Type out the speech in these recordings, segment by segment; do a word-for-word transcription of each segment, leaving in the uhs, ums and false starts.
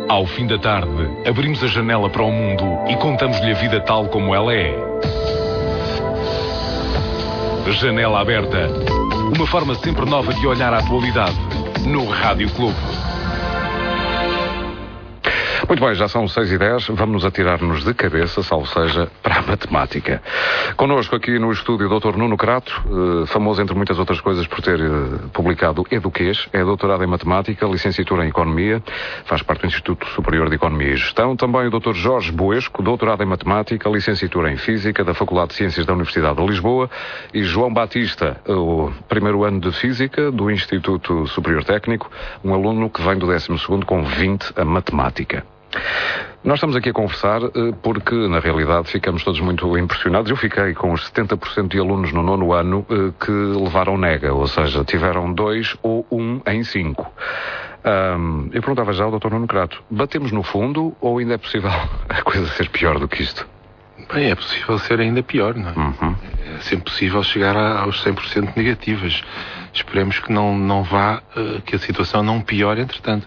Ao fim da tarde, abrimos a janela para o mundo e contamos-lhe a vida tal como ela é. Janela aberta. Uma forma sempre nova de olhar a atualidade. No Rádio Clube. Muito bem, já são seis e dez, vamos atirar-nos de cabeça, salvo seja, para a matemática. Connosco aqui no estúdio o doutor Nuno Crato, eh, famoso entre muitas outras coisas por ter eh, publicado Eduquês, é doutorado em Matemática, licenciatura em Economia, faz parte do Instituto Superior de Economia e Gestão. Também o doutor Jorge Boesco, doutorado em Matemática, licenciatura em Física da Faculdade de Ciências da Universidade de Lisboa, e João Batista, o primeiro ano de Física do Instituto Superior Técnico, um aluno que vem do décimo segundo com vinte a Matemática. Nós estamos aqui a conversar porque, na realidade, ficamos todos muito impressionados. Eu fiquei com os setenta por cento de alunos no nono ano que levaram nega, ou seja, tiveram dois ou um em cinco. Um, eu perguntava já ao doutor Nuno Crato, batemos no fundo ou ainda é possível a coisa ser pior do que isto? Bem, é possível ser ainda pior, não é? Uhum. É sempre possível chegar aos cem por cento negativas. Esperemos que não, não vá, que a situação não piore, entretanto.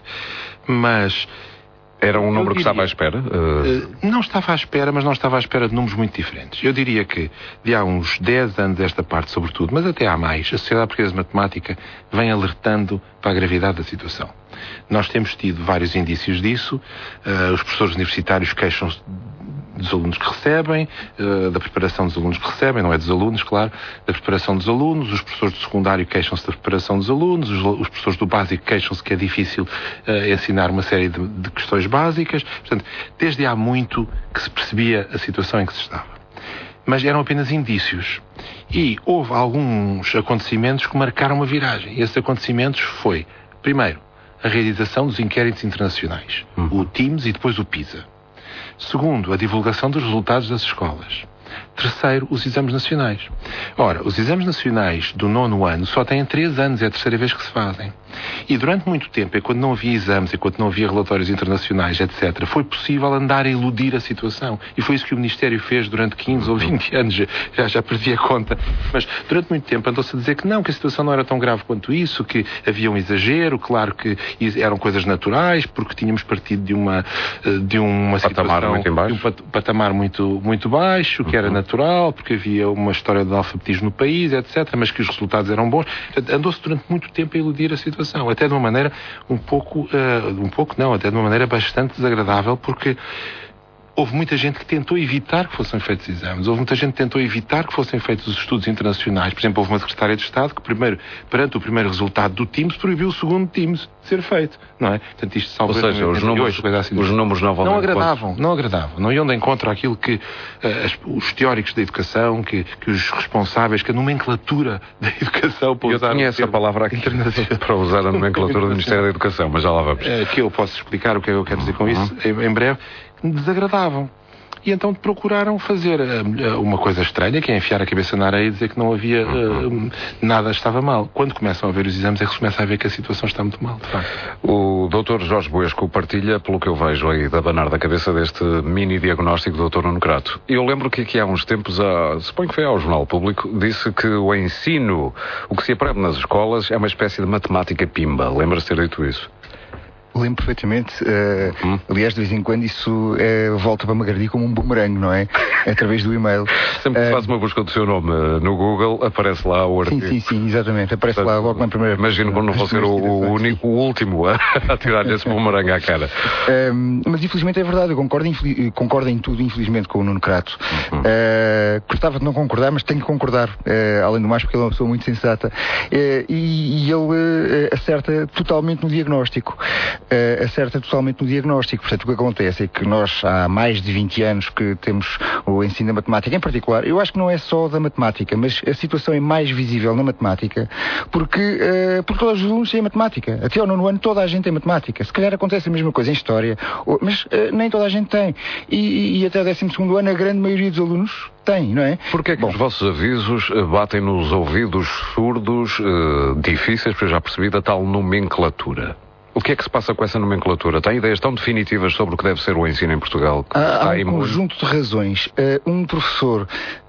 Mas... Era um número diria, que estava à espera? Uh... Não estava à espera, mas não estava à espera de números muito diferentes. Eu diria que, de há uns dez anos esta parte, sobretudo, mas até há mais, a Sociedade Portuguesa de Matemática vem alertando para a gravidade da situação. Nós temos tido vários indícios disso. Uh, os professores universitários queixam-se dos alunos que recebem, uh, da preparação dos alunos que recebem, não é dos alunos, claro, da preparação dos alunos, os professores do secundário queixam-se da preparação dos alunos, os, os professores do básico queixam-se que é difícil uh, ensinar uma série de, de questões básicas. Portanto, desde há muito que se percebia a situação em que se estava. Mas eram apenas indícios. E houve alguns acontecimentos que marcaram uma viragem. E esses acontecimentos foi, primeiro, a realização dos inquéritos internacionais, uhum. o TIMSS e depois o PISA. Segundo, a divulgação dos resultados das escolas. Terceiro, os exames nacionais. Ora, os exames nacionais do nono ano só têm três anos, é a terceira vez que se fazem. E durante muito tempo, enquanto não havia exames, enquanto não havia relatórios internacionais, etcétera, foi possível andar a iludir a situação. E foi isso que o Ministério fez durante quinze ou vinte anos, já, já perdi a conta. Mas durante muito tempo andou-se a dizer que não, que a situação não era tão grave quanto isso, que havia um exagero, claro que eram coisas naturais, porque tínhamos partido de uma, de uma patamar situação, muito em baixo. de um patamar muito, muito baixo, que era natural, porque havia uma história de alfabetismo no país, etcétera, mas que os resultados eram bons. Andou-se durante muito tempo a iludir a situação, até de uma maneira um pouco, uh, um pouco não, até de uma maneira bastante desagradável, porque houve muita gente que tentou evitar que fossem feitos exames. Houve muita gente que tentou evitar que fossem feitos os estudos internacionais. Por exemplo, houve uma secretária de Estado que, primeiro, perante o primeiro resultado do TIMSS, proibiu o segundo TIMSS ser feito. Não é? Portanto, isto Ou seja, os números, assim, os números não vão não agradavam, não agradavam. Não iam de encontro àquilo que uh, as, os teóricos da educação, que, que os responsáveis, que a nomenclatura da educação... Para eu usar tinha essa palavra aqui para usar a nomenclatura do Ministério da Educação, mas já lá vamos. Uh, que eu posso explicar o que eu quero dizer com isso em, em breve. Desagradavam. E então procuraram fazer uh, uma coisa estranha, que é enfiar a cabeça na areia e dizer que não havia, uh, nada estava mal. Quando começam a ver os exames é que se começa a ver que a situação está muito mal, de facto. O doutor Jorge Boesco partilha, pelo que eu vejo aí da abanar da cabeça, deste mini diagnóstico do doutor Nuno Crato. Eu lembro que aqui há uns tempos, a, suponho que foi ao Jornal Público, disse que o ensino, o que se aprende nas escolas, é uma espécie de matemática pimba. Lembra-se de ter dito isso? Lembro perfeitamente. Uh, hum. Aliás, de vez em quando isso uh, volta para me agredir como um bumerangue, não é? Através do e-mail. Sempre que uh, faz uma busca do seu nome uh, no Google, aparece lá o artigo. Sim, sim, sim, exatamente. Aparece Portanto, lá logo na primeira... Imagino como não vou ser o, o único, o último a, a tirar-lhe esse bumerangue à cara. Uh, mas infelizmente é verdade, eu concordo, infeliz, concordo em tudo, infelizmente, com o Nuno Crato. Uhum. Uh, gostava de não concordar, mas tenho que concordar, uh, além do mais, porque ele é uma pessoa muito sensata. Uh, e, e ele uh, acerta totalmente no diagnóstico. Uh, acerta totalmente no diagnóstico. Portanto, o que acontece é que nós há mais de vinte anos que temos o ensino da matemática, em particular, eu acho que não é só da matemática, mas a situação é mais visível na matemática, porque, uh, porque todos os alunos têm matemática. Até ao nono ano toda a gente tem matemática. Se calhar acontece a mesma coisa em História, mas uh, nem toda a gente tem. E, e até o décimo segundo ano a grande maioria dos alunos tem, não é? Porquê é que Bom, os vossos avisos batem nos ouvidos surdos, uh, difíceis, porque eu já percebi, da tal nomenclatura? O que é que se passa com essa nomenclatura? Tem ideias tão definitivas sobre o que deve ser o ensino em Portugal? Há, há um conjunto de razões. Uh, um professor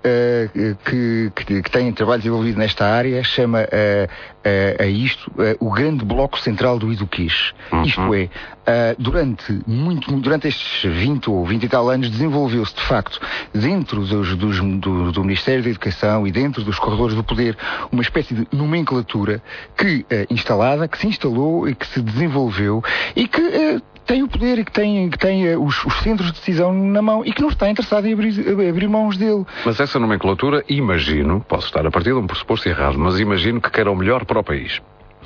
uh, que, que, que tem trabalho desenvolvido nesta área chama uh, uh, a isto uh, o grande bloco central do Eduquês. Uhum. Isto é, uh, durante, muito, durante estes vinte ou vinte e tal anos desenvolveu-se de facto dentro dos, dos, do, do Ministério da Educação e dentro dos corredores do poder uma espécie de nomenclatura que uh, instalada, que se instalou e que se desenvolveu e que uh, tem o poder e que tem, que tem uh, os, os centros de decisão na mão e que não está interessado em abrir, abrir mãos dele. Mas essa nomenclatura, imagino, posso estar a partir de um pressuposto errado, mas imagino que queira o melhor para o país.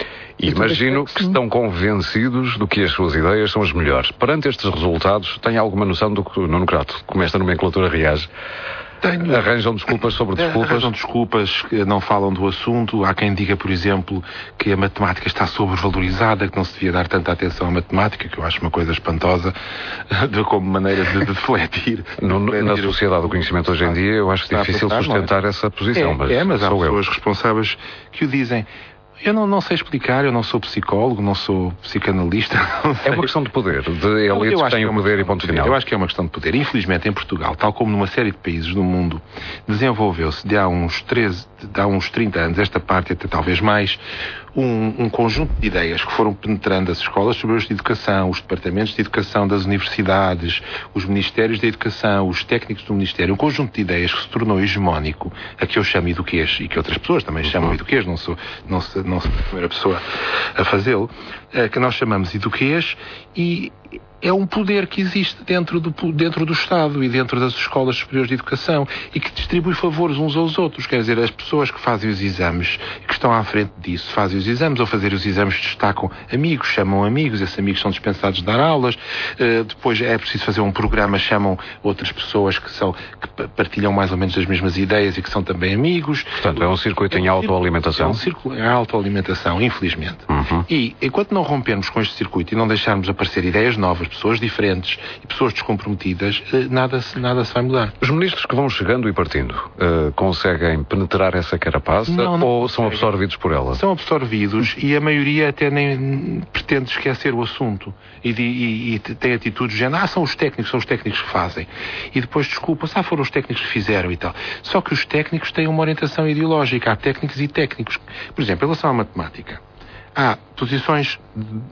E imagino que estão convencidos de que as suas ideias são as melhores. Perante estes resultados, tem alguma noção do que, Nuno Crato, como esta nomenclatura reage? Tenho... Arranjam desculpas sobre desculpas? Arranjam desculpas, que não falam do assunto. Há quem diga, por exemplo, que a matemática está sobrevalorizada, que não se devia dar tanta atenção à matemática, que eu acho uma coisa espantosa, de, como maneira de, de refletir. No, de na sociedade do conhecimento hoje em dia, eu acho difícil passar, sustentar é? essa posição. É, mas, é, mas há pessoas eu. responsáveis que o dizem. Eu não, não sei explicar, eu não sou psicólogo, não sou psicanalista. Não é uma questão de poder, de elites que têm o poder e ponto final. Eu acho que é uma questão de poder. Infelizmente, em Portugal, tal como numa série de países do mundo, desenvolveu-se de há uns treze, de há uns trinta anos, esta parte até talvez mais, um, um conjunto de ideias que foram penetrando as escolas superiores de educação, os departamentos de educação das universidades, os ministérios da educação, os técnicos do ministério, um conjunto de ideias que se tornou hegemónico, a que eu chamo eduquês e que outras pessoas também chamam eduquês, não sou, não sou, não sou a primeira pessoa a fazê-lo, que nós chamamos eduquês, e é um poder que existe dentro do, dentro do Estado e dentro das escolas superiores de educação e que distribui favores uns aos outros. Quer dizer, as pessoas que fazem os exames, que estão à frente disso, fazem os exames, ou fazer os exames destacam amigos, chamam amigos, esses amigos são dispensados de dar aulas, uh, depois é preciso fazer um programa, chamam outras pessoas que, são, que partilham mais ou menos as mesmas ideias e que são também amigos. Portanto, é um circuito é um em autoalimentação? É um circuito em autoalimentação, infelizmente. Uhum. E enquanto não rompermos com este circuito e não deixarmos aparecer ideias novas, pessoas diferentes e pessoas descomprometidas, nada, nada se vai mudar. Os ministros que vão chegando e partindo uh, conseguem penetrar essa carapaça não, não ou conseguem. São absorvidos por ela? São absorvidos e a maioria até nem pretende esquecer o assunto e, de, e, e tem atitudes de género, ah, são os técnicos, são os técnicos que fazem. E depois desculpa-se, ah, foram os técnicos que fizeram e tal. Só que os técnicos têm uma orientação ideológica, há técnicos e técnicos. Por exemplo, em relação à matemática, há posições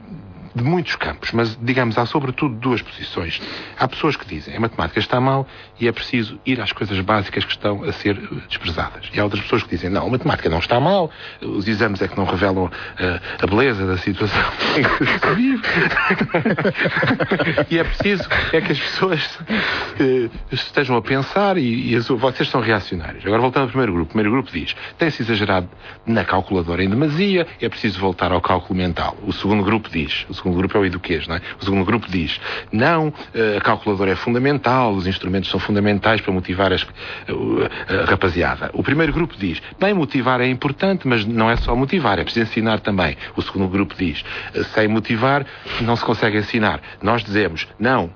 de muitos campos, mas, digamos, há sobretudo duas posições. Há pessoas que dizem a matemática está mal e é preciso ir às coisas básicas que estão a ser desprezadas. E há outras pessoas que dizem, não, a matemática não está mal, os exames é que não revelam uh, a beleza da situação em que se vive. E é preciso é que as pessoas uh, estejam a pensar e, e as, vocês são reacionários. Agora, voltando ao primeiro grupo. O primeiro grupo diz, tem-se exagerado na calculadora em demasia, é preciso voltar ao cálculo mental. O segundo grupo diz, o segundo grupo é o eduquês, não é? O segundo grupo diz, não, a calculadora é fundamental, os instrumentos são fundamentais para motivar as, a, a rapaziada. O primeiro grupo diz, bem, motivar é importante, mas não é só motivar, é preciso ensinar também. O segundo grupo diz, sem motivar não se consegue ensinar. Nós dizemos, não,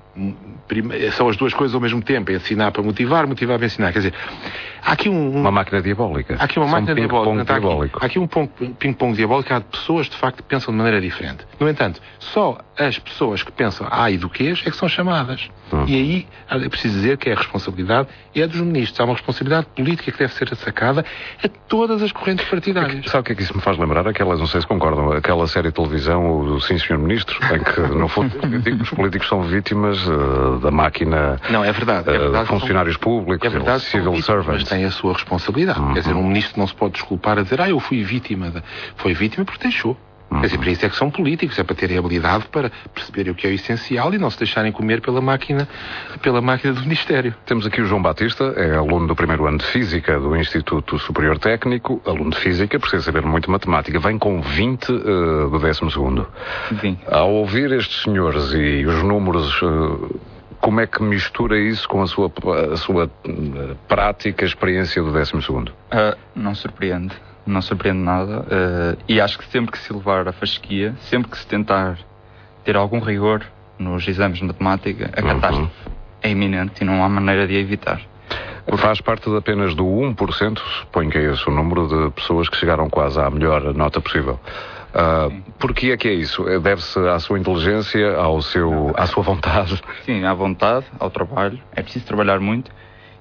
são as duas coisas ao mesmo tempo, é ensinar para motivar, motivar para ensinar. Quer dizer, há aqui um... Uma máquina diabólica. Há aqui uma São máquina diabólica. Há diabólico. aqui, há aqui um ping-pong diabólico, há pessoas, de facto, que pensam de maneira diferente. No entanto, só as pessoas que pensam ah, eduquês é que são chamadas. Hum. E aí é preciso dizer que é a responsabilidade é dos ministros. Há uma responsabilidade política que deve ser sacada a todas as correntes partidárias. Sabe o que é que isso me faz lembrar? Aquelas, não sei se concordam, aquela série de televisão, o Sim Senhor Ministro, em que, no fundo, os políticos são vítimas uh, da máquina. Não, é verdade. É verdade uh, funcionários são, públicos, é verdade, civil vítimas, servants. Mas tem a sua responsabilidade. Uhum. Quer dizer, um ministro não se pode desculpar a dizer, ah, eu fui vítima. De... Foi vítima porque deixou. Uhum. Quer dizer, para isso é que são políticos, é para terem habilidade para perceberem o que é o essencial e não se deixarem comer pela máquina, pela máquina do Ministério. Temos aqui o João Batista, é aluno do primeiro ano de Física do Instituto Superior Técnico, aluno de Física, precisa saber muito matemática, vem com vinte uh, do décimo segundo. Sim. Ao ouvir estes senhores e os números... Uh, como é que mistura isso com a sua, a sua uh, prática, experiência do décimo segundo? Uh, não surpreende. Não surpreende nada. Uh, e acho que sempre que se levar a fasquia, sempre que se tentar ter algum rigor nos exames de matemática, a uhum. catástrofe é iminente e não há maneira de a evitar. Faz parte de apenas do um por cento, suponho que é esse o número de pessoas que chegaram quase à melhor nota possível. Uh, Porquê é que é isso? Deve-se à sua inteligência, ao seu, à sua vontade? Sim, à vontade, ao trabalho. É preciso trabalhar muito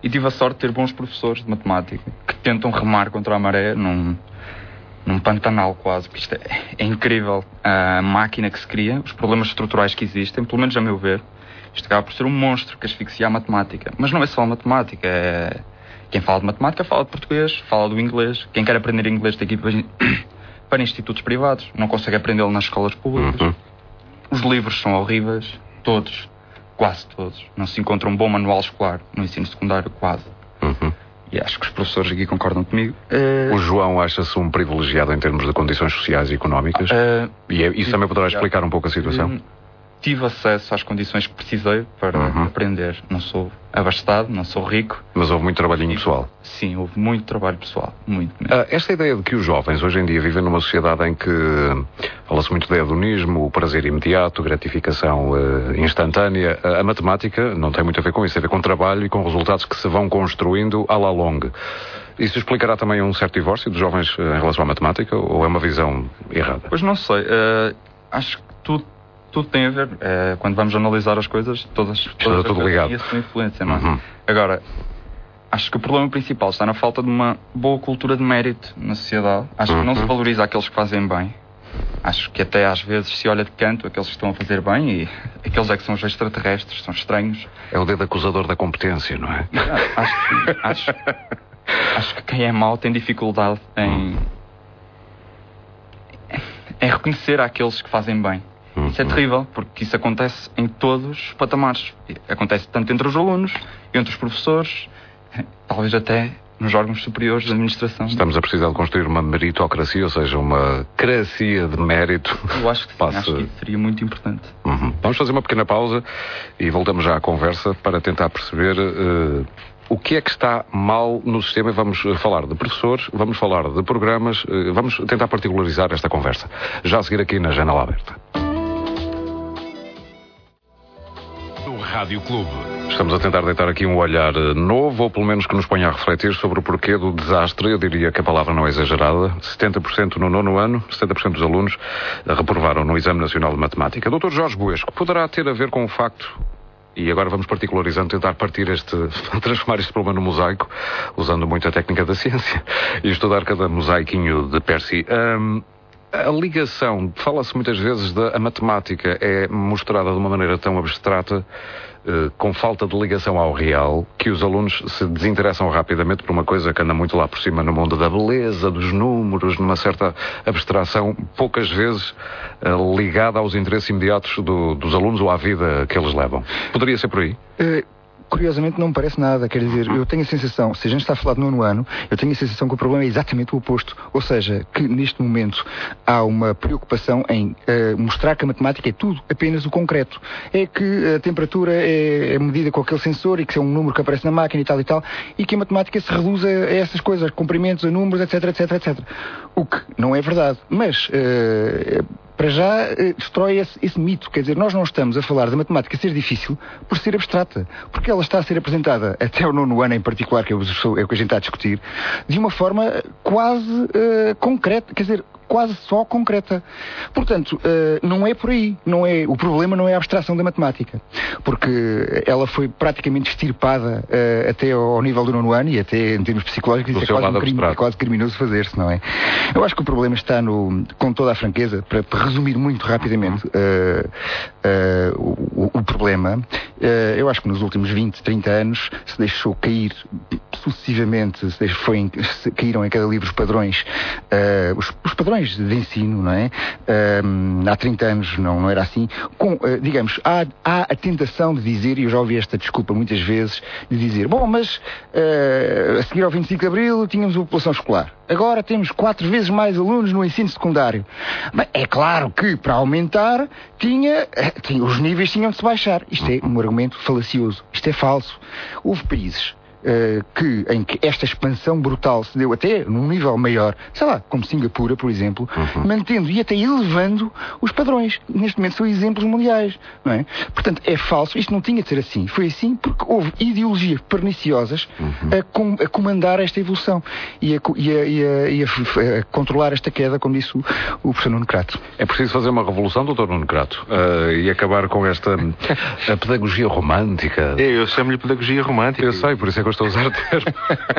E tive a sorte de ter bons professores de matemática que tentam remar contra a maré num, num pantanal quase, porque isto é, é incrível a máquina que se cria, os problemas estruturais que existem, pelo menos a meu ver. Isto acaba por ser um monstro que asfixia a matemática. Mas não é só a matemática, é... Quem fala de matemática fala de português, fala do inglês. Quem quer aprender inglês tem que ir para institutos privados, não consegue aprendê-lo nas escolas públicas. Uhum. Os livros são horríveis, todos. Quase todos. Não se encontra um bom manual escolar no ensino secundário, quase. Uhum. E acho que os professores aqui concordam comigo. Uh... O João acha-se um privilegiado em termos de condições sociais e económicas? Uh... E é, isso também poderá explicar um pouco a situação? Uh... Tive acesso às condições que precisei para uhum. aprender. Não sou abastado, não sou rico. Mas houve muito trabalhinho pessoal? Sim, houve muito trabalho pessoal. Muito mesmo. Uh, esta ideia de que os jovens hoje em dia vivem numa sociedade em que fala-se muito de hedonismo, o prazer imediato, gratificação uh, instantânea, uh, a matemática não tem muito a ver com isso, tem a ver com trabalho e com resultados que se vão construindo à la longue. Isso explicará também um certo divórcio dos jovens uh, em relação à matemática, ou é uma visão errada? Pois não sei. Uh, acho que tudo Tudo tem a ver, é, quando vamos analisar as coisas, todas, todas tudo ligado. têm a sua influência, não é? Uhum. Agora, acho que o problema principal está na falta de uma boa cultura de mérito na sociedade. Acho uhum. que não se valoriza aqueles que fazem bem. Acho que até às vezes se olha de canto aqueles que estão a fazer bem e aqueles é que são os extraterrestres, são estranhos. É o dedo acusador da competência, não é? Acho que, acho, acho que quem é mau tem dificuldade em, em reconhecer aqueles que fazem bem. Isso é terrível, porque isso acontece em todos os patamares. Acontece tanto entre os alunos, entre os professores, talvez até nos órgãos superiores de administração. Estamos a precisar de construir uma meritocracia, ou seja, uma cracia de mérito. Eu acho que sim, Passe... acho que isso seria muito importante. Uhum. Vamos fazer uma pequena pausa e voltamos já à conversa para tentar perceber uh, o que é que está mal no sistema. Vamos falar de professores, vamos falar de programas, uh, vamos tentar particularizar esta conversa. Já a seguir aqui na Janela Aberta. Rádio Clube. Estamos a tentar deitar aqui um olhar novo, ou pelo menos que nos ponha a refletir sobre o porquê do desastre. Eu diria que a palavra não é exagerada. setenta por cento no nono ano, setenta por cento dos alunos reprovaram no Exame Nacional de Matemática. doutor Jorge Buesco, poderá ter a ver com o facto, e agora vamos particularizando, tentar partir este, transformar este problema no mosaico, usando muito a técnica da ciência, e estudar cada mosaiquinho de per si. Um, A ligação, fala-se muitas vezes da a matemática é mostrada de uma maneira tão abstrata, eh, com falta de ligação ao real, que os alunos se desinteressam rapidamente por uma coisa que anda muito lá por cima no mundo da beleza, dos números, numa certa abstração, poucas vezes eh, ligada aos interesses imediatos do, dos alunos ou à vida que eles levam. Poderia ser por aí? Uh... Curiosamente não me parece nada, quer dizer, eu tenho a sensação, se a gente está a falar de nono ano, eu tenho a sensação que o problema é exatamente o oposto, ou seja, que neste momento há uma preocupação em uh, mostrar que a matemática é tudo, apenas o concreto. É que a temperatura é, é medida com aquele sensor e que é um número que aparece na máquina e tal e tal, e que a matemática se reduz a, a essas coisas, a comprimentos, a números, etc, etc, etcétera. O que não é verdade, mas... Uh, para já eh, destrói esse, esse mito. Quer dizer, nós não estamos a falar da matemática ser difícil por ser abstrata, porque ela está a ser apresentada, até o nono ano em particular, que é o, é o que a gente está a discutir, de uma forma quase uh, concreta, quer dizer, quase só concreta. Portanto, uh, não é por aí. Não é, o problema não é a abstração da matemática, porque ela foi praticamente extirpada uh, até ao nível do nono ano, e até em termos psicológicos isso é quase, um crime, é quase criminoso fazer-se, não é? Eu acho que o problema está no, com toda a franqueza, para, para resumir muito rapidamente uh, uh, o, o problema, uh, eu acho que nos últimos vinte, trinta anos se deixou cair sucessivamente, se deixou, foi, se caíram em cada livro os padrões, uh, os, os padrões de ensino, não é? Uh, há trinta anos não, não era assim. Com, uh, digamos, há, há a tentação de dizer, e eu já ouvi esta desculpa muitas vezes, de dizer, bom, mas uh, a seguir ao vinte e cinco de Abril tínhamos a população escolar. Agora temos quatro vezes mais alunos no ensino secundário. Mas é claro que, para aumentar, tinha, tinha, os níveis tinham de se baixar. Isto é um argumento falacioso. Isto é falso. Houve países Uh, que, em que esta expansão brutal se deu até num nível maior, sei lá, como Singapura, por exemplo, uhum. mantendo e até elevando os padrões. Neste momento são exemplos mundiais, não é? Portanto, é falso. Isto não tinha de ser assim. Foi assim porque houve ideologias perniciosas uhum. a, com, a comandar esta evolução e a, e a, e a, e a, a controlar esta queda, como disse o, o professor Nuno Crato. É preciso fazer uma revolução, doutor Nuno Crato, uh, e acabar com esta a pedagogia romântica. Eu chamo-lhe pedagogia romântica. Eu sei, por isso é que eu estou a usar o termo,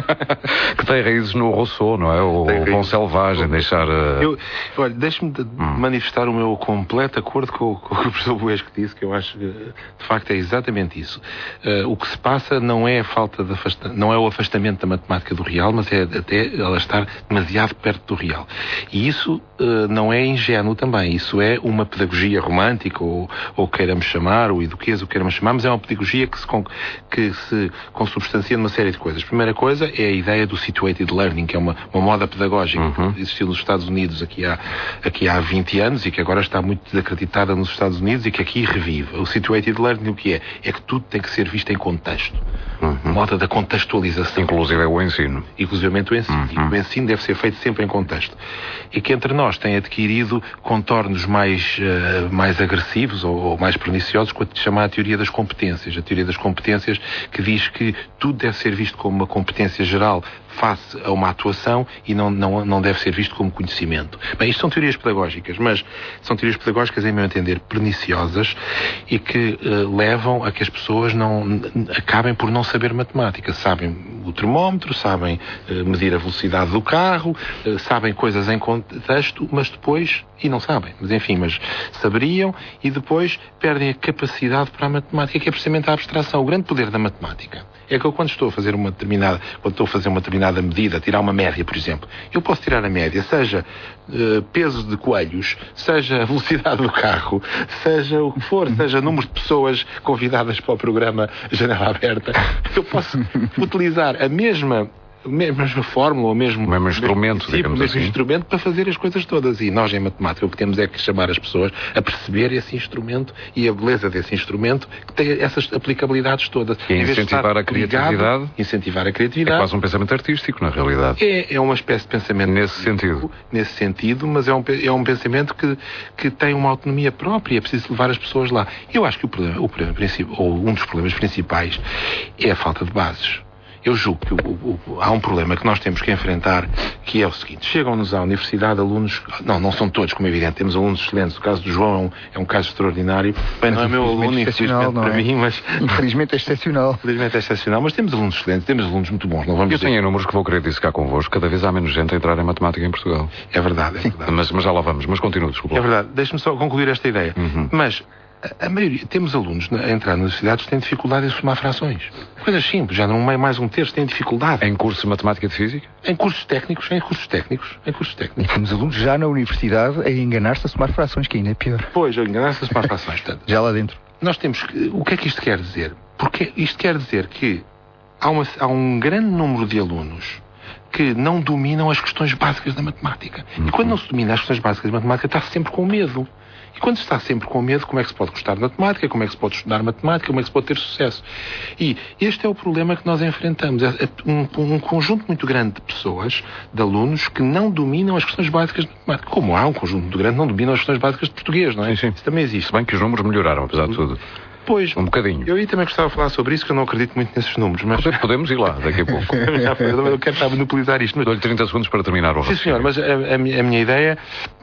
que tem raízes no Rousseau, não é? O bom selvagem, deixar... Uh... Eu, olha, deixe-me de hum. manifestar o meu completo acordo com, com o que o professor Buesco disse, que eu acho que, de facto, é exatamente isso. Uh, o que se passa não é a falta de afasta... não é o afastamento da matemática do real, mas é até ela estar demasiado perto do real. E isso uh, não é ingênuo também. Isso é uma pedagogia romântica, ou, ou queiramos chamar, ou eduquesa, ou queiramos chamar, mas é uma pedagogia que se, que se consubstancia numa série de coisas. A primeira coisa é a ideia do situated learning, que é uma, uma moda pedagógica uhum. que existiu nos Estados Unidos aqui há, aqui há vinte anos e que agora está muito desacreditada nos Estados Unidos e que aqui revive. O situated learning o que é? É que tudo tem que ser visto em contexto. Uhum. Moda da contextualização. Inclusive é o ensino. Inclusivamente o ensino. Uhum. E o ensino deve ser feito sempre em contexto. E que entre nós tem adquirido contornos mais, uh, mais agressivos ou, ou mais perniciosos com a chamada teoria das competências. A teoria das competências que diz que tudo deve ser visto como uma competência geral face a uma atuação e não, não, não deve ser visto como conhecimento. Bem, isto são teorias pedagógicas, mas são teorias pedagógicas, em meu entender, perniciosas e que uh, levam a que as pessoas não acabem por não saber matemática. Sabem o termómetro, sabem uh, medir a velocidade do carro, uh, sabem coisas em contexto, mas depois, e não sabem, mas enfim, mas saberiam e depois perdem a capacidade para a matemática, que é precisamente a abstração. O grande poder da matemática é que eu, quando estou a fazer uma determinada, quando estou a fazer uma determinada medida, tirar uma média, por exemplo, eu posso tirar a média, seja uh, peso de coelhos, seja a velocidade do carro, seja o que for, seja número de pessoas convidadas para o programa Janela Aberta, eu posso utilizar a mesma a mesma fórmula, ou mesmo, o mesmo instrumento, mesmo, digamos mesmo assim. instrumento para fazer as coisas todas. E nós, em matemática, o que temos é que chamar as pessoas a perceber esse instrumento e a beleza desse instrumento, que tem essas aplicabilidades todas. E incentivar a criatividade. Ligado, incentivar a criatividade. É quase um pensamento artístico, na realidade. É, é uma espécie de pensamento nesse sentido. Nesse sentido, mas é um, é um pensamento que, que tem uma autonomia própria e é preciso levar as pessoas lá. Eu acho que o problema, o problema principal, ou um dos problemas principais, é a falta de bases. Eu julgo que o, o, o, há um problema que nós temos que enfrentar, que é o seguinte: chegam-nos à universidade alunos, não, não são todos, como é evidente, temos alunos excelentes. O caso do João é um, é um caso extraordinário. Bem, não é meu aluno, infelizmente para mim, mas... Infelizmente é excepcional. Infelizmente é excepcional, mas temos alunos excelentes, temos alunos muito bons. Não vamos Eu dizer... tenho números que vou querer dissecar convosco, cada vez há menos gente a entrar em matemática em Portugal. É verdade, é verdade. Mas, mas já lá vamos, mas continua, desculpa. É verdade, deixe-me só concluir esta ideia. Uhum. Mas... A maioria, temos alunos a entrar nas universidades que têm dificuldade em somar frações. Coisas simples, já não é mais um terço, têm dificuldade. Em cursos de matemática e de física? Em cursos técnicos, em cursos técnicos, em cursos técnicos. E temos alunos já na universidade a enganar-se a somar frações, que ainda é pior. Pois, a enganar-se a somar frações. Portanto, já lá dentro. Nós temos que... O que é que isto quer dizer? Porque isto quer dizer que há, uma, há um grande número de alunos que não dominam as questões básicas da matemática. Uhum. E quando não se domina as questões básicas da matemática, está sempre com medo. E quando se está sempre com medo, como é que se pode gostar de matemática, como é que se pode estudar matemática, como é que se pode ter sucesso? E este é o problema que nós enfrentamos. É um, um conjunto muito grande de pessoas, de alunos, que não dominam as questões básicas de matemática. Como há um conjunto muito grande que não dominam as questões básicas de português, não é? Sim, sim. Isso também existe. Se bem que os números melhoraram, apesar de tudo. Pois, um bocadinho. Eu aí também gostava de falar sobre isso, que eu não acredito muito nesses números. Mas... Podemos ir lá daqui a pouco. Eu quero estar a monopolizar isto. Dou-lhe trinta segundos para terminar o Sim, senhor, mas a, a, minha, a minha ideia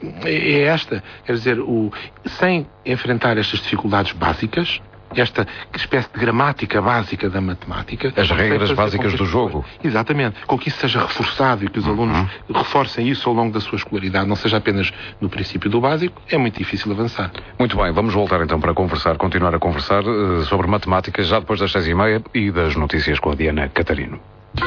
é esta. Quer dizer, o, sem enfrentar estas dificuldades básicas, esta espécie de gramática básica da matemática... As regras básicas do jogo. Exatamente. Com que isso seja reforçado e que os uhum. alunos reforcem isso ao longo da sua escolaridade, não seja apenas no princípio do básico, é muito difícil avançar. Muito bem, vamos voltar então para conversar, continuar a conversar uh, sobre matemática já depois das seis e meia e das notícias com a Diana Catarino.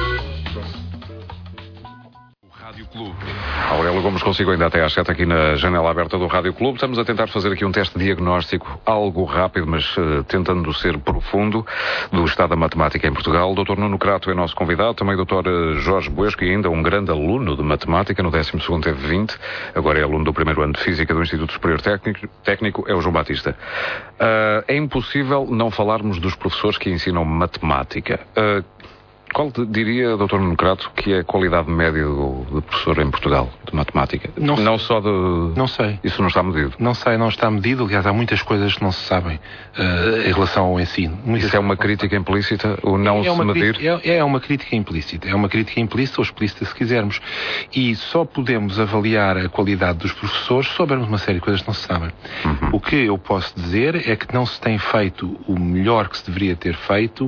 Rádio Clube. Aurélio Gomes consigo ainda até às sete aqui na janela aberta do Rádio Clube. Estamos a tentar fazer aqui um teste diagnóstico, algo rápido, mas uh, tentando ser profundo, do estado da matemática em Portugal. O doutor Nuno Crato é nosso convidado, também o doutor Jorge Buesco, e ainda um grande aluno de matemática, no décimo segundo teve vinte, agora é aluno do primeiro ano de Física do Instituto Superior Técnico, técnico é o João Batista. Uh, é impossível não falarmos dos professores que ensinam matemática. Uh, Qual diria, doutor Nuno Crato, que é a qualidade média do, do professor em Portugal, de matemática? Não, não só de... Não sei. Isso não está medido? Não sei, não está medido. Aliás, há muitas coisas que não se sabem uh, em relação ao ensino. Muitas Isso é uma crítica implícita, o não é se uma medir? É, é uma crítica implícita. É uma crítica implícita ou explícita, se quisermos. E só podemos avaliar a qualidade dos professores se soubermos uma série de coisas que não se sabem. Uhum. O que eu posso dizer é que não se tem feito o melhor que se deveria ter feito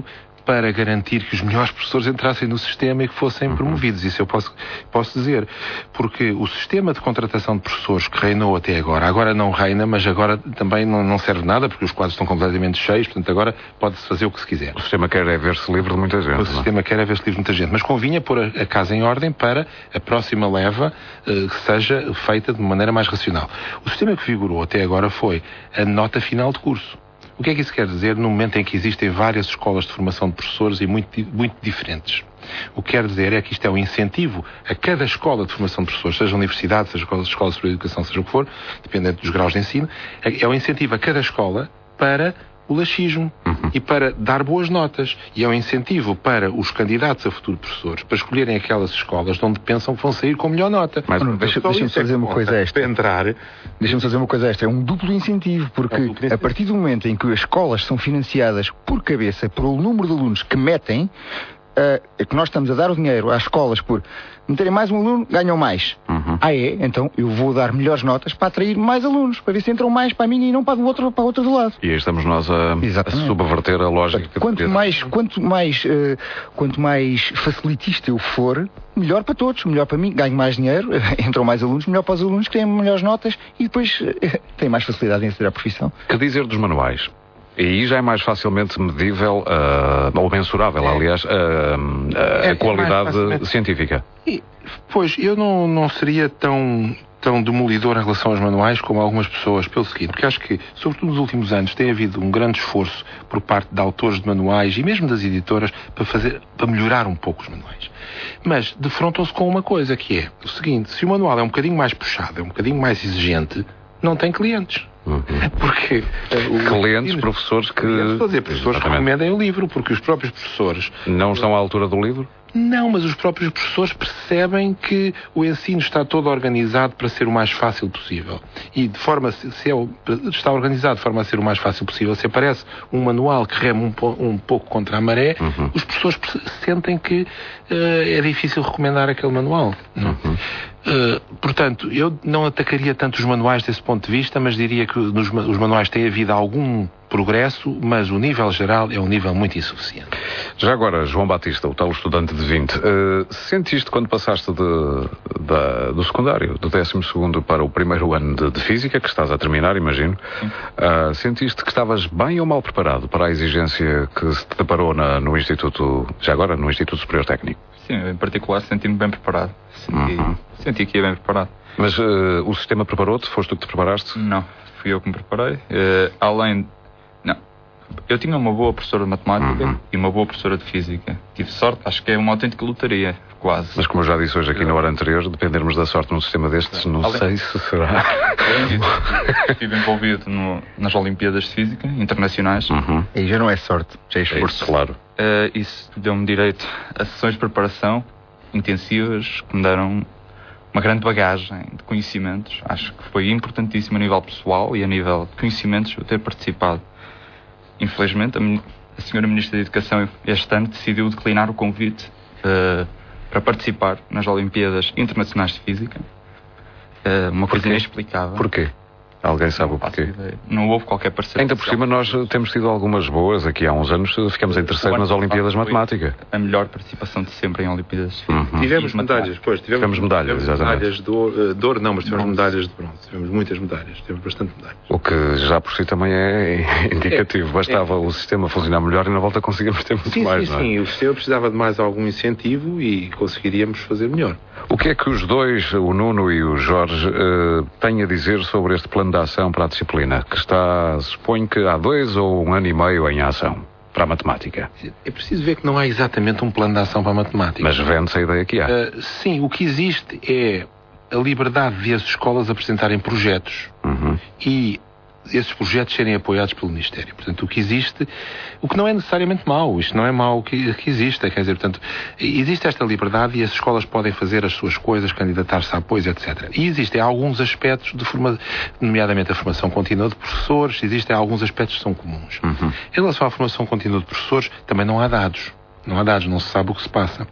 para garantir que os melhores professores entrassem no sistema e que fossem uhum. promovidos. Isso eu posso, posso dizer. Porque o sistema de contratação de professores que reinou até agora, agora não reina, mas agora também não, não serve nada, porque os quadros estão completamente cheios, portanto agora pode-se fazer o que se quiser. O sistema quer é ver-se livre de muita gente. O sistema quer é ver-se livre de muita gente. Mas convinha pôr a, a casa em ordem para a próxima leva uh, que seja feita de maneira mais racional. O sistema que vigorou até agora foi a nota final de curso. O que é que isso quer dizer no momento em que existem várias escolas de formação de professores e muito, muito diferentes? O que quer dizer é que isto é um incentivo a cada escola de formação de professores, seja universidade, seja escola de superior de educação, seja o que for, dependendo dos graus de ensino, é um incentivo a cada escola para o laxismo uhum. e para dar boas notas. E é um incentivo para os candidatos a futuros professores para escolherem aquelas escolas de onde pensam que vão sair com melhor nota. Mas não, deixa, deixa-me fazer é uma coisa extra. Entrar... Deixa-me fazer uma coisa extra. É um duplo incentivo, porque é um duplo incentivo. A partir do momento em que as escolas são financiadas por cabeça, pelo número de alunos que metem, Uh, é que nós estamos a dar o dinheiro às escolas por meterem mais um aluno, ganham mais. Uhum. Ah é? Então eu vou dar melhores notas para atrair mais alunos, para ver se entram mais para a minha e não para o outro, para o outro do lado. E aí estamos nós a, a subverter a lógica. Quanto mais, quanto, mais, uh, quanto mais facilitista eu for, melhor para todos, melhor para mim, ganho mais dinheiro, entram mais alunos, melhor para os alunos que têm melhores notas e depois uh, têm mais facilidade em aceder à profissão. Que dizer dos manuais? E aí já é mais facilmente medível, uh, ou mensurável, é. aliás, uh, uh, é, a qualidade é facilmente... científica. E, pois, eu não, não seria tão, tão demolidor em relação aos manuais como algumas pessoas, pelo seguinte, porque acho que, sobretudo nos últimos anos, tem havido um grande esforço por parte de autores de manuais e mesmo das editoras para, fazer, para melhorar um pouco os manuais. Mas defrontam-se com uma coisa, que é o seguinte: se o manual é um bocadinho mais puxado, é um bocadinho mais exigente, não tem clientes. Uhum. Porque uh, clientes, os, professores que... Estou a dizer, professores que recomendem o livro, porque os próprios professores... Não estão à altura do livro? Não, mas os próprios professores percebem que o ensino está todo organizado para ser o mais fácil possível. E de forma, se é, está organizado de forma a ser o mais fácil possível, se aparece um manual que rema um, um pouco contra a maré, uhum. os professores sentem que uh, é difícil recomendar aquele manual. Não? Uhum. Uh, portanto, eu não atacaria tanto os manuais desse ponto de vista, mas diria que nos, os manuais têm havido algum progresso, mas o nível geral é um nível muito insuficiente. Já agora, João Batista, o tal estudante de vinte, uh, sentiste quando passaste de, de, do secundário, do décimo segundo para o primeiro ano de, de Física, que estás a terminar, imagino, uh, sentiste que estavas bem ou mal preparado para a exigência que se te deparou na, no Instituto, já agora, no Instituto Superior Técnico? Sim, em particular senti-me bem preparado. Senti, uhum. senti que ia bem preparado. Mas uh, o sistema preparou-te? Foste tu que te preparaste? Não, fui eu que me preparei. Uh, além... Não. Eu tinha uma boa professora de matemática uhum. e uma boa professora de física. Tive sorte, acho que é uma autêntica lotaria, quase. Mas como eu já disse hoje aqui na hora anterior, dependermos da sorte num sistema destes, não além... sei se será. Além disso, estive envolvido no, nas Olimpíadas de Física internacionais. Uhum. E já não é sorte, já é esforço. É claro. Uh, isso deu-me direito a sessões de preparação intensivas que me deram uma grande bagagem de conhecimentos. Acho que foi importantíssimo a nível pessoal e a nível de conhecimentos eu ter participado. Infelizmente, a, a senhora Ministra da Educação este ano decidiu declinar o convite uh, para participar nas Olimpíadas Internacionais de Física. Uh, uma coisa inexplicável. Porquê? Alguém sabe o porquê? Não houve qualquer parceiro. Ainda por cima nós temos tido algumas boas. Aqui há uns anos ficamos em terceiro nas Olimpíadas de Matemática. A melhor participação de sempre em Olimpíadas de Física. Uhum. Tivemos medalhas, pois. Tivemos, tivemos medalhas, tivemos medalhas de ouro, de ouro, não, mas tivemos bronze. Medalhas de bronze. Tivemos muitas medalhas, tivemos bastante medalhas. O que já por si também é indicativo. Bastava é, é. o sistema funcionar melhor e na volta conseguimos ter muito sim, mais, sim, não é? Sim, o sistema precisava de mais algum incentivo e conseguiríamos fazer melhor. O que é que os dois, o Nuno e o Jorge, uh, têm a dizer sobre este plano de ação para a disciplina, que está, suponho que há dois ou um ano e meio em ação, para a matemática? É preciso ver que não há exatamente um plano de ação para a matemática. Mas vende-se a ideia que há. Uh, sim, o que existe é a liberdade de as escolas apresentarem projetos uhum. e esses projetos serem apoiados pelo Ministério. Portanto, o que existe, o que não é necessariamente mau, isto não é mau que, que exista, quer dizer, portanto, existe esta liberdade e as escolas podem fazer as suas coisas, candidatar-se a apoios, etcétera. E existem alguns aspectos, de forma, nomeadamente a formação contínua de professores, existem alguns aspectos que são comuns. Uhum. Em relação à formação contínua de professores, também não há dados. Não há dados, não se sabe o que se passa.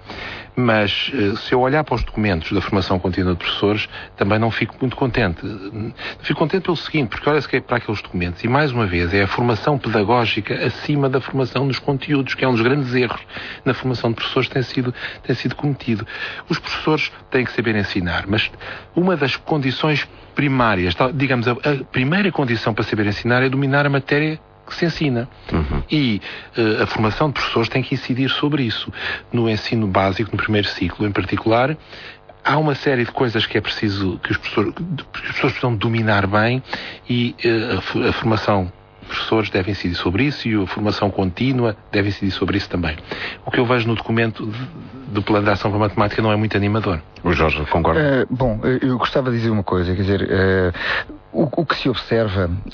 Mas se eu olhar para os documentos da formação contínua de professores, também não fico muito contente. Fico contente pelo seguinte, porque olha-se que é para aqueles documentos, e mais uma vez é a formação pedagógica acima da formação dos conteúdos, que é um dos grandes erros na formação de professores que tem sido, tem sido cometido. Os professores têm que saber ensinar, mas uma das condições primárias, digamos, a, a primeira condição para saber ensinar é dominar a matéria que se ensina. Uhum. E uh, a formação de professores tem que incidir sobre isso. No ensino básico, no primeiro ciclo em particular, há uma série de coisas que é preciso, que os professores, que os professores precisam dominar bem, e uh, a, a formação de professores deve incidir sobre isso, e a formação contínua deve incidir sobre isso também. O que eu vejo no documento do Plano de Ação para a Matemática não é muito animador. O Jorge concorda? Uh, bom, eu gostava de dizer uma coisa, quer dizer, uh, o, o que se observa uh,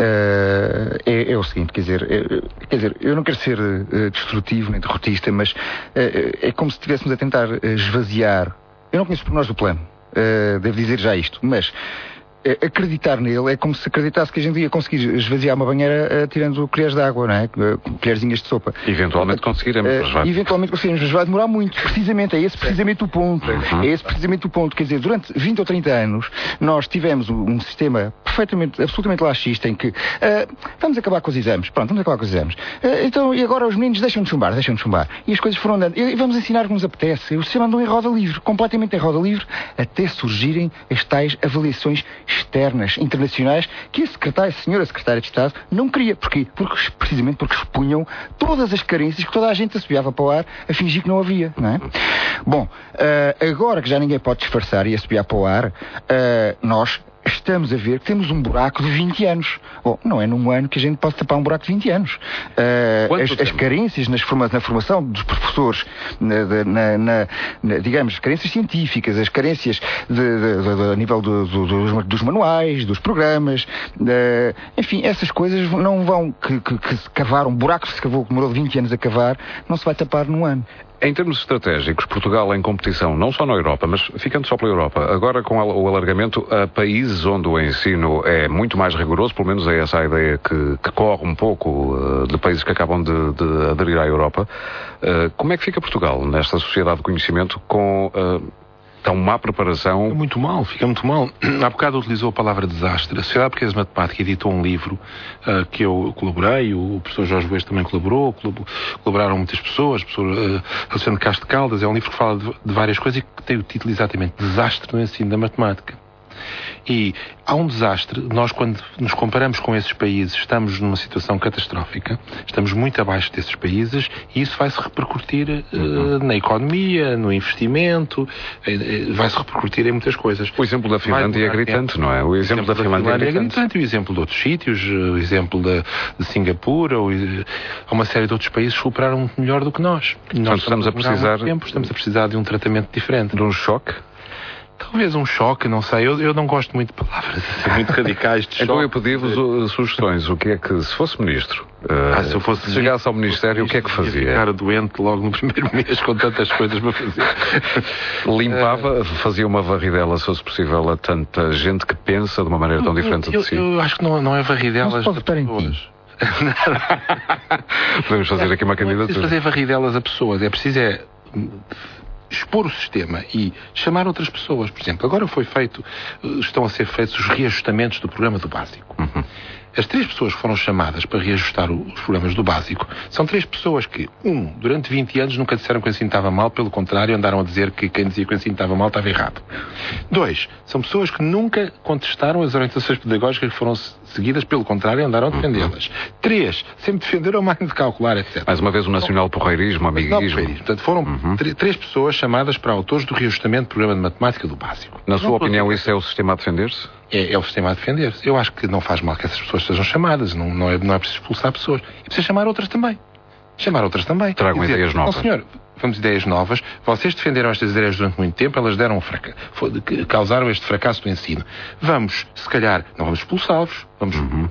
é, é o seguinte, quer dizer, é, quer dizer, eu não quero ser uh, destrutivo nem derrotista, mas uh, é como se estivéssemos a tentar esvaziar. Eu não conheço pormenores do plano, uh, devo dizer já isto, mas acreditar nele é como se acreditasse que a gente ia conseguir esvaziar uma banheira uh, tirando colheres de água, não é? Uh, colherzinhas de sopa. Eventualmente conseguiremos, mas vai. Uh, eventualmente conseguiremos, mas vai demorar muito. Precisamente, é esse precisamente o ponto. Uhum. É esse precisamente o ponto. Quer dizer, durante vinte ou trinta anos, nós tivemos um, um sistema perfeitamente, absolutamente laxista em que uh, vamos acabar com os exames. Pronto, vamos acabar com os exames. Uh, então, e agora os meninos deixam de chumbar, deixam de chumbar. E as coisas foram andando. E vamos ensinar o que nos apetece. O sistema andou em roda livre, completamente em roda livre, até surgirem as tais avaliações externas, internacionais, que a secretária, a senhora secretária de Estado não queria. Porquê? Porque, precisamente porque expunham todas as carências que toda a gente assobiava para o ar a fingir que não havia, não é? Bom, uh, agora que já ninguém pode disfarçar e assobiar para o ar, uh, nós estamos a ver que temos um buraco de vinte anos. Bom, não é num ano que a gente pode tapar um buraco de vinte anos. Uh, as, as carências nas forma, na formação dos professores, na, na, na, na, digamos, carências científicas, as carências de, de, de, de, a nível do, do, dos, dos manuais, dos programas, uh, enfim, essas coisas não vão, que, que, que se cavar, um buraco que se cavou, que demorou vinte anos a cavar, não se vai tapar num ano. Em termos estratégicos, Portugal em competição, não só na Europa, mas ficando só pela Europa, agora com o alargamento a países onde o ensino é muito mais rigoroso, pelo menos é essa a ideia que, que corre um pouco uh, de países que acabam de, de aderir à Europa, uh, como é que fica Portugal nesta sociedade de conhecimento com uh, tão má preparação? Fica muito mal, fica muito mal. Há bocado utilizou a palavra desastre. A Sociedade Portuguesa de Matemática editou um livro uh, que eu colaborei, o professor Jorge Boas também colaborou, colaboraram muitas pessoas, o professor uh, Alexandre Castro Caldas. É um livro que fala de, de várias coisas e que tem o título exatamente Desastre no Ensino da Matemática. E há um desastre. Nós, quando nos comparamos com esses países, estamos numa situação catastrófica, estamos muito abaixo desses países, e isso vai-se repercutir uh, uhum. na economia, no investimento, uh, vai-se repercutir em muitas coisas. O exemplo da Finlândia é gritante, não é? O exemplo, o exemplo da, da Finlândia, Finlândia é gritante. gritante. O exemplo de outros sítios, o exemplo de, de Singapura, ou, há uma série de outros países que superaram muito melhor do que nós. Nós nós estamos a precisar... Tempo, estamos a precisar de um tratamento diferente. De um choque? Talvez um choque, não sei. Eu, eu não gosto muito de palavras assim, muito radicais de choque. Então eu pedi-vos uh, sugestões. O que é que, se fosse ministro, uh, ah, se eu fosse se chegasse ao Ministério, o que é que fazia? Ficar doente logo no primeiro mês com tantas coisas para fazer. Limpava, fazia uma varridela, se fosse possível, a tanta gente que pensa de uma maneira tão diferente eu, de si. Eu, eu acho que não, não é varridelas. Não se pode votar em ti. Podemos fazer aqui uma candidatura. Não é preciso fazer varridelas a pessoas. É preciso é... expor o sistema e chamar outras pessoas. Por exemplo, agora foi feito, estão a ser feitos os reajustamentos do programa do básico. Uhum. As três pessoas que foram chamadas para reajustar os programas do básico são três pessoas que, um, durante vinte anos nunca disseram que o ensino estava mal, pelo contrário, andaram a dizer que quem dizia que o ensino estava mal estava errado. Dois, são pessoas que nunca contestaram as orientações pedagógicas que foram seguidas, pelo contrário, andaram a defendê-las. Três, sempre defenderam a máquina de calcular, etcétera. Mais uma vez o nacional porreirismo, amiguismo. Portanto, foram uhum. três pessoas chamadas para autores do reajustamento do programa de matemática do básico. Na sua opinião, isso é o sistema a defender-se? É, é o sistema a defender-se. Eu acho que não faz mal que essas pessoas sejam chamadas. Não, não, é, não é preciso expulsar pessoas. É preciso chamar outras também. Chamar outras também. Tragam dizer, ideias novas. Não, senhor, vamos ideias novas. Vocês defenderam estas ideias durante muito tempo, elas deram um fracasso, causaram este fracasso do ensino. Vamos, se calhar, não vamos expulsá-los, vamos... Uhum.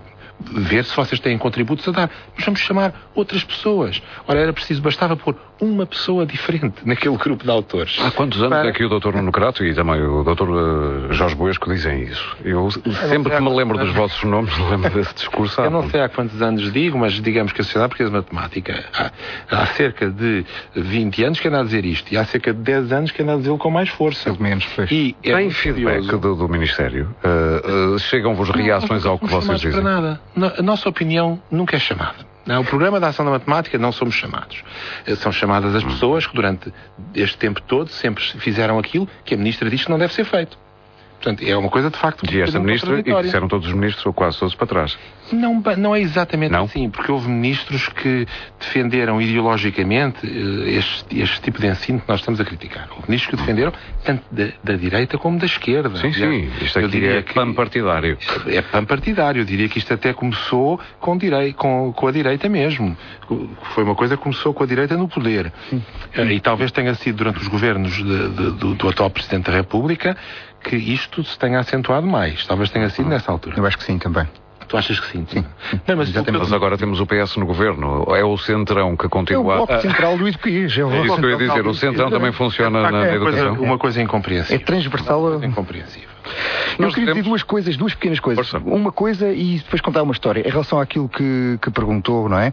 ver se vocês têm contributos a dar. Mas vamos chamar outras pessoas. Ora, era preciso, bastava pôr uma pessoa diferente naquele grupo de autores. Há quantos anos Para... é que o doutor Nuno Crato e também o doutor uh, Jorge Boesco dizem isso? Eu sempre que me lembro dos vossos nomes, lembro desse discurso. Eu não sei há quantos anos digo, mas digamos que a Sociedade Portuguesa de Matemática há, há cerca de vinte anos que anda a dizer isto, e há cerca de dez anos que anda a dizê-lo com mais força. Pelo menos, pois. E é tem feedback do, do Ministério? Uh, uh, Chegam-vos reações não, ao que vocês dizem? Para nada. A nossa opinião nunca é chamada. Não, o Programa da Ação da Matemática não somos chamados. São chamadas as pessoas que durante este tempo todo sempre fizeram aquilo que a Ministra diz que não deve ser feito. Portanto, é uma coisa de facto... E esta Ministra, e disseram todos os ministros, ou quase todos, para trás. Não, não é exatamente não? assim, porque houve ministros que defenderam ideologicamente este, este tipo de ensino que nós estamos a criticar. Houve ministros que defenderam tanto da, da direita como da esquerda. Sim, sim, isto aqui é pan partidário. É pan partidário, eu diria que isto até começou com, direi, com, com a direita mesmo. Foi uma coisa que começou com a direita no poder. Sim. E talvez tenha sido durante os governos de, de, do, do atual Presidente da República que isto se tenha acentuado mais. Talvez tenha sido nessa altura. Eu acho que sim também. Tu achas que sim? Sim. Não, mas, mas agora temos o P S no governo. É o Centrão que continua... É o Bloco Central do Eduquês. É, é isso que eu ia dizer. O Centrão também funciona é, na, é na educação. Coisa, uma coisa incompreensível. É transversal. Uma coisa incompreensível. Eu Nós queria temos... dizer duas coisas, duas pequenas coisas. Força. Uma coisa e depois contar uma história. Em relação àquilo que, que perguntou, não é?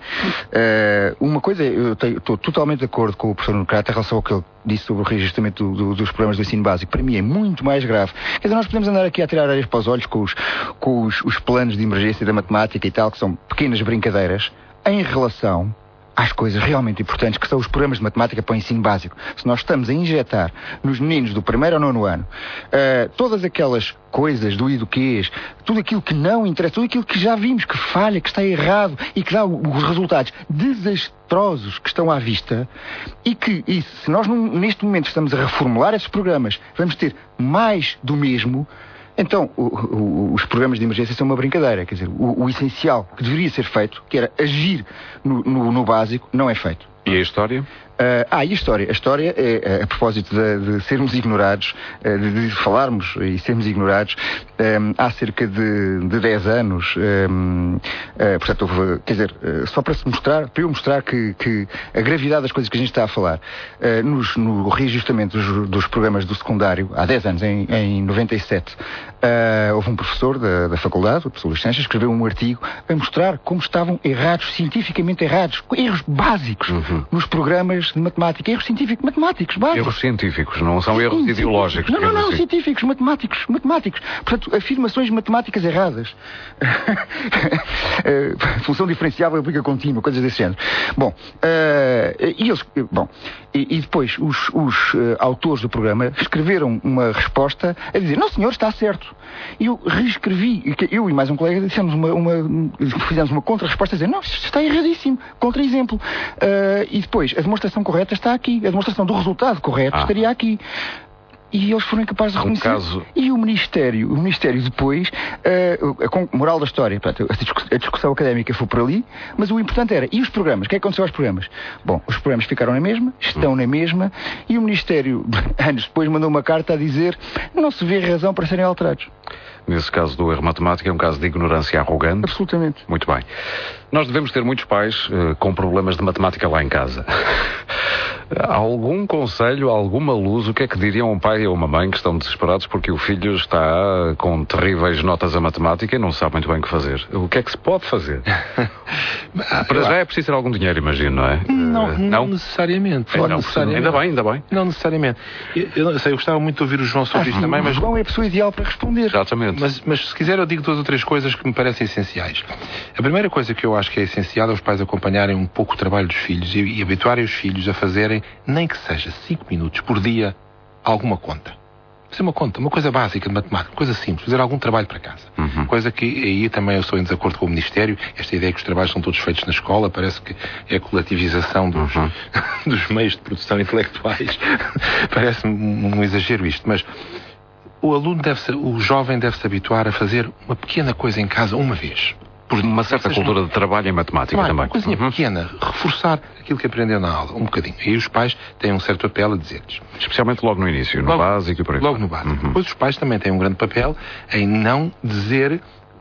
Uh, uma coisa, eu estou totalmente de acordo com o professor Nuno Crato em relação ao que ele disse sobre o reajustamento do, do, dos programas do ensino básico. Para mim é muito mais grave. Quer dizer, nós podemos andar aqui a tirar areias para os olhos com os, com os, os planos de emergência da matemática e tal, que são pequenas brincadeiras, em relação às coisas realmente importantes, que são os programas de matemática para o ensino básico. Se nós estamos a injetar nos meninos do primeiro ao nono ano uh, todas aquelas coisas do eduquês, tudo aquilo que não interessa, tudo aquilo que já vimos que falha, que está errado e que dá os resultados desastrosos que estão à vista, e que, e se nós neste momento estamos a reformular esses programas, vamos ter mais do mesmo. Então, o, o, os programas de emergência são uma brincadeira. Quer dizer, o, o essencial que deveria ser feito, que era agir no, no, no básico, não é feito. E a história? Uh, ah, e a história? A história é, a propósito de, de sermos ignorados, de, de falarmos e sermos ignorados, um, há cerca de, de dez anos, um, uh, portanto, houve, quer dizer, uh, só para se mostrar, para eu mostrar que, que a gravidade das coisas que a gente está a falar, uh, nos, no reajustamento dos, dos programas do secundário, há dez anos, em, em noventa e sete, uh, houve um professor da, da faculdade, o professor Luís Sanches, escreveu um artigo a mostrar como estavam errados, cientificamente errados, erros básicos uhum. nos programas de matemática, erros científicos, matemáticos, básicos. Erros científicos, não são erros Sim, ideológicos. Não, não, não, assim. científicos, matemáticos, matemáticos. Portanto, afirmações matemáticas erradas. Função diferenciável aplica contínua, coisas desse género. Bom, uh, e eles, bom, e, e depois os, os uh, autores do programa escreveram uma resposta a dizer, não senhor, está certo. E eu reescrevi, eu e mais um colega dissemos uma, uma fizemos uma contra-resposta a dizer, não, está erradíssimo, contra-exemplo. Uh, e depois, a demonstração correta está aqui, a demonstração do resultado correto ah. estaria aqui. E eles foram incapazes de reconhecer. Um caso... E o Ministério, o Ministério depois, uh, a moral da história, portanto, a discussão académica foi por ali, mas o importante era, e os programas? O que é que aconteceu aos programas? Bom, os programas ficaram na mesma, estão hum. na mesma, e o Ministério, anos depois, mandou uma carta a dizer, não se vê razão para serem alterados. Nesse caso do erro matemático, é um caso de ignorância arrogante. Absolutamente. Muito bem. Nós devemos ter muitos pais uh, com problemas de matemática lá em casa. Algum conselho, alguma luz, o que é que diriam um pai ou uma mãe que estão desesperados porque o filho está com terríveis notas a matemática e não sabe muito bem o que fazer? O que é que se pode fazer? Para já é preciso ter algum dinheiro, imagino, não é? Não, uh, não? não necessariamente. Não, não necessariamente. Ainda bem, ainda bem. Não necessariamente. Eu, eu não sei, eu gostava muito de ouvir o João sobre ah, isto também, mas... O João é a pessoa ideal para responder. Exatamente. Mas, mas se quiser eu digo duas ou três coisas que me parecem essenciais. A primeira coisa que eu acho que é essencial é os pais acompanharem um pouco o trabalho dos filhos e, e habituarem os filhos a fazerem, nem que seja cinco minutos por dia, alguma conta. Fazer uma conta, uma coisa básica de matemática, uma coisa simples, fazer algum trabalho para casa. Uhum. Coisa que aí também eu estou em desacordo com o Ministério. Esta ideia que os trabalhos são todos feitos na escola, parece que é a coletivização dos, uhum. dos meios de produção intelectuais. Parece-me um, um exagero isto, mas o aluno deve ser, o jovem deve se habituar a fazer uma pequena coisa em casa uma vez. Por uma certa cultura de trabalho em matemática claro, também. Uma coisinha uhum. pequena, reforçar aquilo que aprendeu na aula, um bocadinho. E os pais têm um certo papel a dizer-lhes. Especialmente logo no início, no logo, básico e por aí. Logo no básico. Uhum. Depois os pais também têm um grande papel em não dizer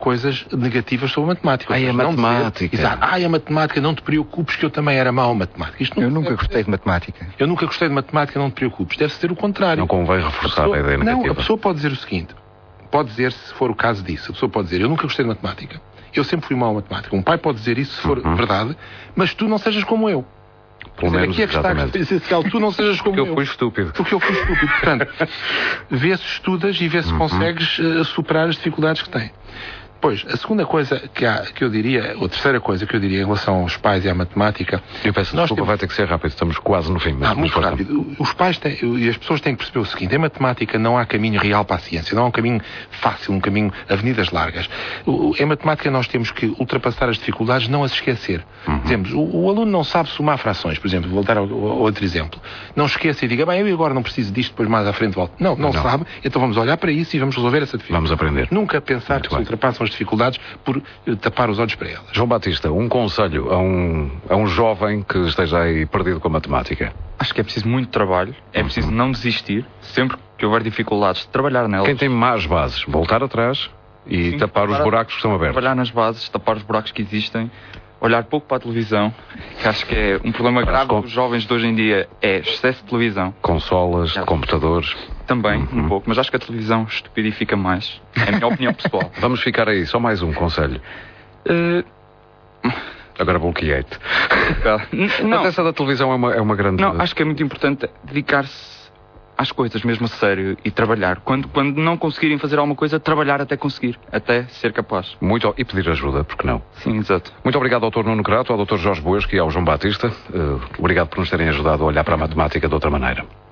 coisas negativas sobre a matemática. Ai, a não matemática. Dizer, exato, ai, a matemática, não te preocupes que eu também era mau a matemática. Isto eu nunca gostei de matemática. Eu nunca gostei de matemática, não te preocupes. Deve ser o contrário. Não convém reforçar a, pessoa, a ideia negativa. Não, a pessoa pode dizer o seguinte, pode dizer, se for o caso disso, a pessoa pode dizer, eu nunca gostei de matemática, eu sempre fui mau a matemática. Um pai pode dizer isso se for uhum. verdade, mas tu não sejas como eu. Pelo dizer, menos, aqui é que está a essencial, tu não sejas como Porque eu. eu fui estúpido. Porque eu fui estúpido. Portanto, vê se estudas e vê se uhum. consegues uh, superar as dificuldades que tem. Pois, a segunda coisa que, há, que eu diria, ou a terceira coisa que eu diria em relação aos pais e à matemática... Eu peço desculpa, temos... vai ter que ser rápido, estamos quase no fim. Mas ah, muito rápido. Os pais têm, e as pessoas têm que perceber o seguinte, em matemática não há caminho real para a ciência, não há um caminho fácil, um caminho, avenidas largas. Em matemática nós temos que ultrapassar as dificuldades, não as esquecer. Uhum. Dizemos, o, o aluno não sabe somar frações, por exemplo, vou voltar ao, ao outro exemplo. Não esqueça e diga, bem, eu agora não preciso disto, depois mais à frente volto. Não, não, não sabe, então vamos olhar para isso e vamos resolver essa dificuldade. Vamos aprender. Nunca pensar muito que bem. Se ultrapassam as dificuldades por uh, tapar os olhos para elas. João Batista, um conselho a um, a um jovem que esteja aí perdido com a matemática. Acho que é preciso muito trabalho, é uhum. preciso não desistir, sempre que houver dificuldades, trabalhar nelas. Quem tem más bases, voltar atrás e Sim, tapar os buracos que estão abertos. Trabalhar nas bases, tapar os buracos que existem, olhar pouco para a televisão, que acho que é um problema grave com... dos jovens de hoje em dia, é excesso de televisão. Consolas, Já. computadores... Também, uhum. um pouco, mas acho que a televisão estupidifica mais. É a minha opinião pessoal. Vamos ficar aí, só mais um conselho. Uh... Agora bloqueei-te. Não. A essa da televisão é uma, é uma grande... Não, acho que é muito importante dedicar-se às coisas mesmo a sério e trabalhar. Quando, quando não conseguirem fazer alguma coisa, trabalhar até conseguir, até ser capaz. Muito, e pedir ajuda, porque não? Sim, exato. Muito obrigado ao doutor Nuno Crato, ao doutor Jorge Boesco e ao João Batista. Uh, obrigado por nos terem ajudado a olhar para a matemática de outra maneira.